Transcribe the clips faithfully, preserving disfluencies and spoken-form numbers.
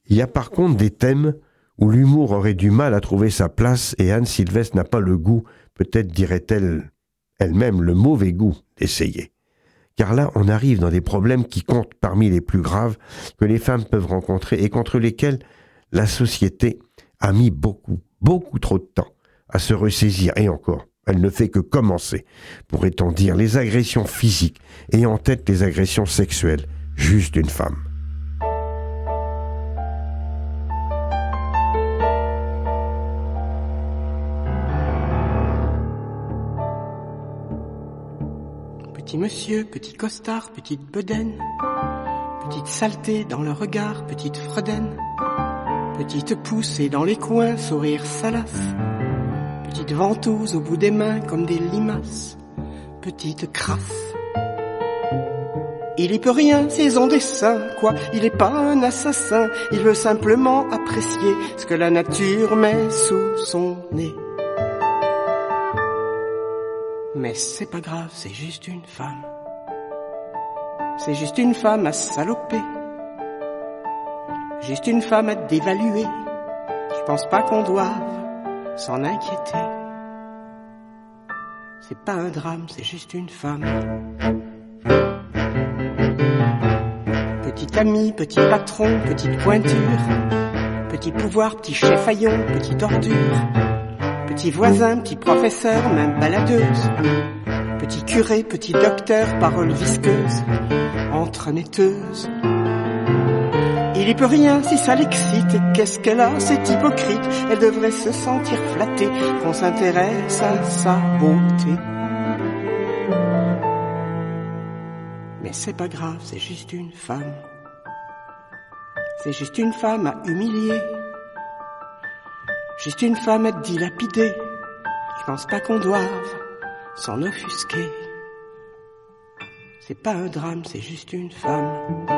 Il y a par contre des thèmes où l'humour aurait du mal à trouver sa place et Anne Sylvestre n'a pas le goût, peut-être dirait-elle elle-même le mauvais goût d'essayer. Car là, on arrive dans des problèmes qui comptent parmi les plus graves que les femmes peuvent rencontrer et contre lesquels la société a mis beaucoup, beaucoup trop de temps à se ressaisir. Et encore, elle ne fait que commencer, pourrait-on dire, les agressions physiques et en tête les agressions sexuelles, juste d'une femme. Petit monsieur, petit costard, petite bedaine, petite saleté dans le regard, petite fredaine, petite poussée dans les coins, sourire salace, petite ventouse au bout des mains comme des limaces, petite crasse. Il y peut rien, c'est son dessin, quoi, il est pas un assassin, il veut simplement apprécier ce que la nature met sous son nez. Mais c'est pas grave, c'est juste une femme. C'est juste une femme à saloper. Juste une femme à dévaluer. Je pense pas qu'on doive s'en inquiéter. C'est pas un drame, c'est juste une femme. Petit ami, petit patron, petite pointure. Petit pouvoir, petit chef haillon, petite ordure. Petit voisin, petit professeur, même baladeuse. Petit curé, petit docteur, parole visqueuse, entremetteuse. Il y peut rien si ça l'excite. Et qu'est-ce qu'elle a, c'est hypocrite. Elle devrait se sentir flattée qu'on s'intéresse à sa beauté. Mais c'est pas grave, c'est juste une femme. C'est juste une femme à humilier. Juste une femme à dilapider. Je pense pas qu'on doive s'en offusquer. C'est pas un drame, c'est juste une femme.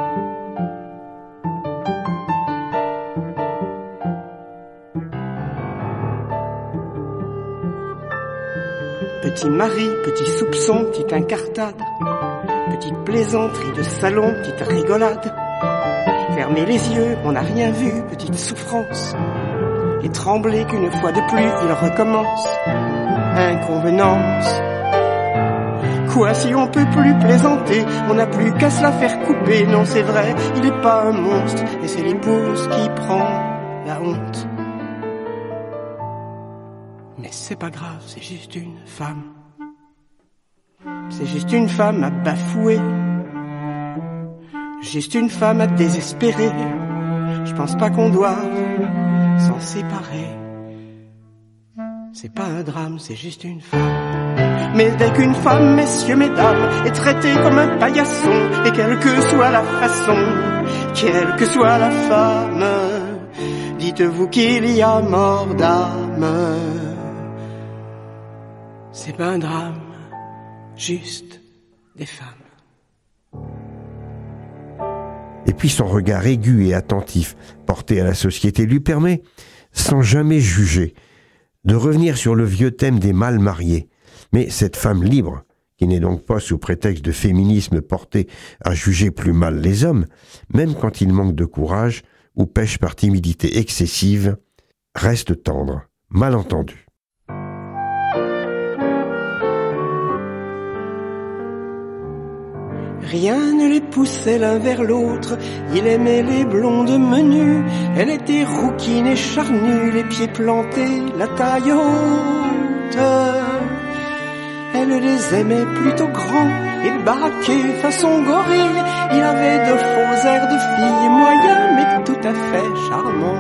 Petit mari, petit soupçon, petite incartade, petite plaisanterie de salon, petite rigolade. Fermez les yeux, on n'a rien vu, petite souffrance. Et trembler qu'une fois de plus il recommence. Inconvenance. Quoi si on peut plus plaisanter, on n'a plus qu'à se la faire couper. Non c'est vrai, il est pas un monstre, et c'est l'épouse qui prend la honte. Mais c'est pas grave, c'est juste une femme. C'est juste une femme à bafouer. Juste une femme à désespérer. Je pense pas qu'on doive s'en séparer. C'est pas un drame, c'est juste une femme. Mais dès qu'une femme, messieurs, mesdames, est traitée comme un paillasson, et quelle que soit la façon, quelle que soit la femme, dites-vous qu'il y a mort d'âme. C'est pas un drame, juste des femmes. Et puis son regard aigu et attentif porté à la société lui permet, sans jamais juger, de revenir sur le vieux thème des mal mariés. Mais cette femme libre, qui n'est donc pas sous prétexte de féminisme portée à juger plus mal les hommes, même quand ils manquent de courage ou pêchent par timidité excessive, reste tendre, mal entendue. Rien ne les poussait l'un vers l'autre, il aimait les blondes menues, elle était rouquine et charnue, les pieds plantés, la taille haute. Elle les aimait plutôt grands et baraqués façon gorille, il avait de faux airs de fille moyen mais tout à fait charmant.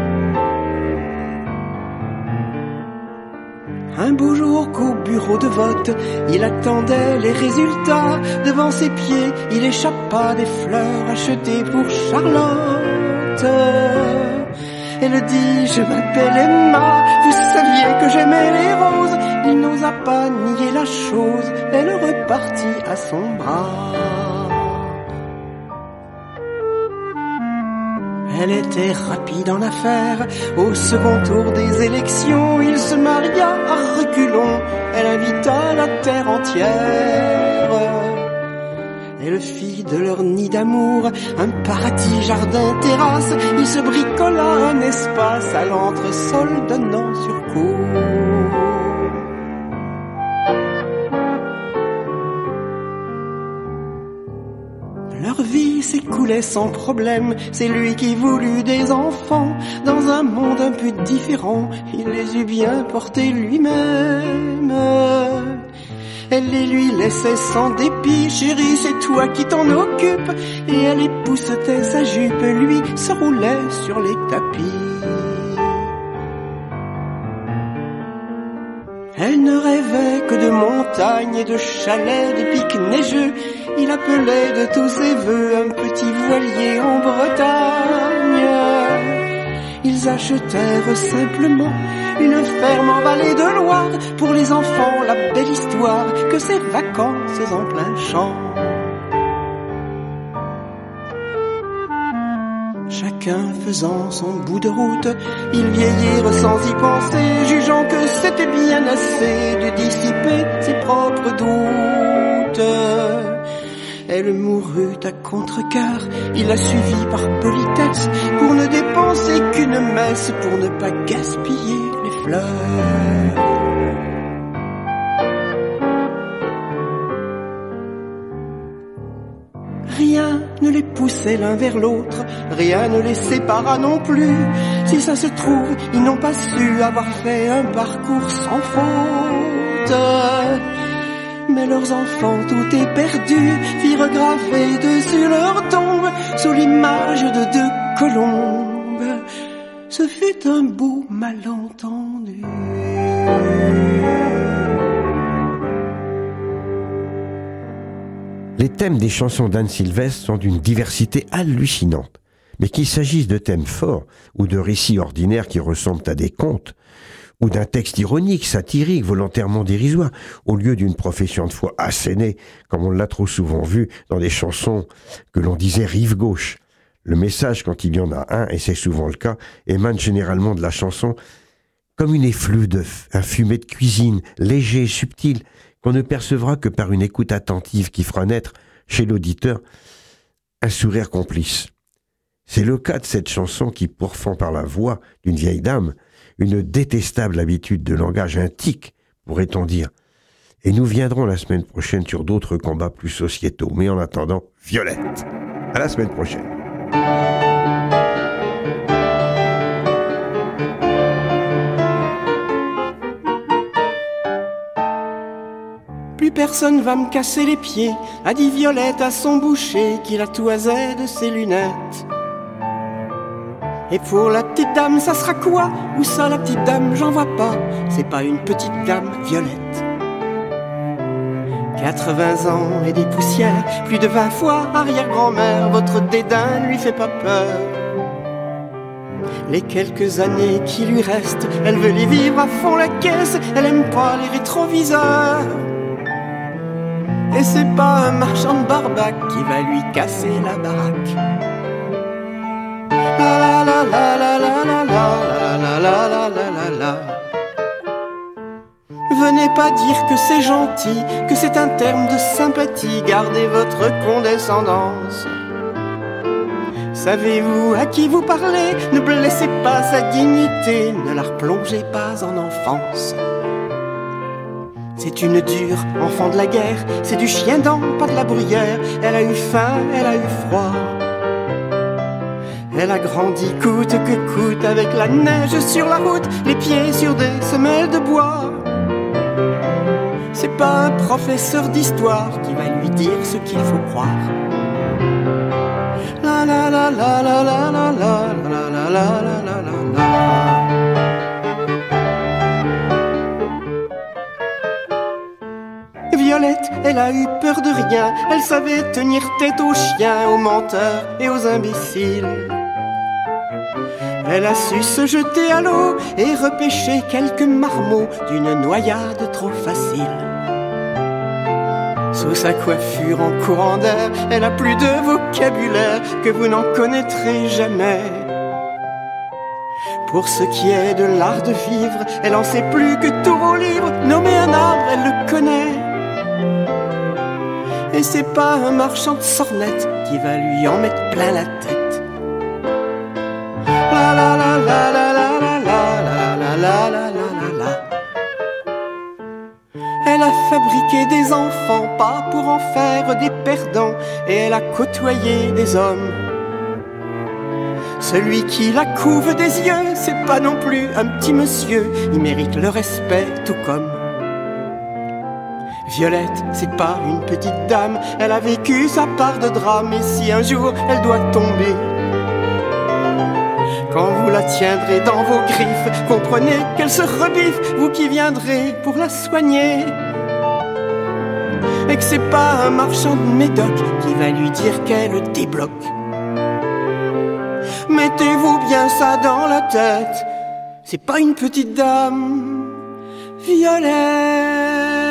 Un beau jour qu'au bureau de vote, il attendait les résultats. Devant ses pieds, il échappa des fleurs achetées pour Charlotte. Elle dit, je m'appelle Emma, vous saviez que j'aimais les roses. Il n'osa pas nier la chose, elle repartit à son bras. Elle était rapide en affaires, au second tour des élections, il se maria à reculons, elle invita la terre entière. Elle fit de leur nid d'amour un paradis, jardin, terrasse. Il se bricola un espace à l'entresol donnant sur cour. Leur vie s'écoulait sans problème, c'est lui qui voulut des enfants. Dans un monde un peu différent, il les eut bien portés lui-même. Elle les lui laissait sans dépit, chérie, c'est toi qui t'en occupes. Et elle époussetait sa jupe, lui se roulait sur les tapis. Elle ne rêvait que de montagnes et de chalets, des pics neigeux. Il appelait de tous ses voeux un petit voilier en Bretagne. Ils achetèrent simplement une ferme en vallée de Loire. Pour les enfants, la belle histoire que ces vacances en plein champ. Chacun faisant son bout de route, ils vieillirent sans y penser, jugeant que c'était bien assez de dissiper ses propres doutes. Elle mourut à contre-cœur, il la suivit par politesse, pour ne dépenser qu'une messe, pour ne pas gaspiller les fleurs. Rien ne les poussait l'un vers l'autre, rien ne les sépara non plus. Si ça se trouve, ils n'ont pas su avoir fait un parcours sans faute. Mais leurs enfants, tout est perdu, firent graver dessus leur tombe, sous l'image de deux colombes. Ce fut un beau malentendu. Les thèmes des chansons d'Anne Sylvestre sont d'une diversité hallucinante. Mais qu'il s'agisse de thèmes forts ou de récits ordinaires qui ressemblent à des contes, ou d'un texte ironique, satirique, volontairement dérisoire, au lieu d'une profession de foi assénée, comme on l'a trop souvent vu dans des chansons que l'on disait rive gauche. Le message, quand il y en a un, et c'est souvent le cas, émane généralement de la chanson comme une effluve, un fumet de cuisine, léger, subtil, qu'on ne percevra que par une écoute attentive qui fera naître, chez l'auditeur, un sourire complice. C'est le cas de cette chanson qui pourfend par la voix d'une vieille dame une détestable habitude de langage, un tic, pourrait-on dire. Et nous viendrons la semaine prochaine sur d'autres combats plus sociétaux. Mais en attendant, Violette. À la semaine prochaine. Plus personne va me casser les pieds, a dit Violette à son boucher qui la toisait de ses lunettes. Et pour la petite dame, ça sera quoi? Où ça la petite dame? J'en vois pas, c'est pas une petite dame, Violette. quatre-vingts ans et des poussières, plus de vingt fois arrière-grand-mère, votre dédain ne lui fait pas peur. Les quelques années qui lui restent, elle veut les vivre à fond la caisse, elle aime pas les rétroviseurs. Et c'est pas un marchand de barbac qui va lui casser la baraque. La la la la la la la la la la la la la. Venez pas dire que c'est gentil, que c'est un terme de sympathie, gardez votre condescendance. Savez-vous à qui vous parlez? Ne blessez pas sa dignité, ne la replongez pas en enfance. C'est une dure enfant de la guerre, c'est du chien dent, pas de la bruyère. Elle a eu faim, elle a eu froid. Elle a grandi coûte que coûte avec la neige sur la route, les pieds sur des semelles de bois. C'est pas un professeur d'histoire qui va lui dire ce qu'il faut croire. La la la la la la la la la la la la la la. Violette, elle a eu peur de rien, elle savait tenir tête aux chiens, aux menteurs et aux imbéciles. Elle a su se jeter à l'eau et repêcher quelques marmots d'une noyade trop facile. Sous sa coiffure en courant d'air, elle a plus de vocabulaire que vous n'en connaîtrez jamais. Pour ce qui est de l'art de vivre, elle en sait plus que tous vos livres. Nommer un arbre, elle le connaît. Et c'est pas un marchand de sornettes qui va lui en mettre plein la tête. La la la la la la la la la la la la la. Elle a fabriqué des enfants, pas pour en faire des perdants, et elle a côtoyé des hommes. Celui qui la couve des yeux, c'est pas non plus un petit monsieur, il mérite le respect tout comme Violette, c'est pas une petite dame, elle a vécu sa part de drame, et si un jour elle doit tomber, quand vous la tiendrez dans vos griffes, comprenez qu'elle se rebiffe, vous qui viendrez pour la soigner. Et que c'est pas un marchand de médoc qui va lui dire qu'elle débloque. Mettez-vous bien ça dans la tête, c'est pas une petite dame, Violette.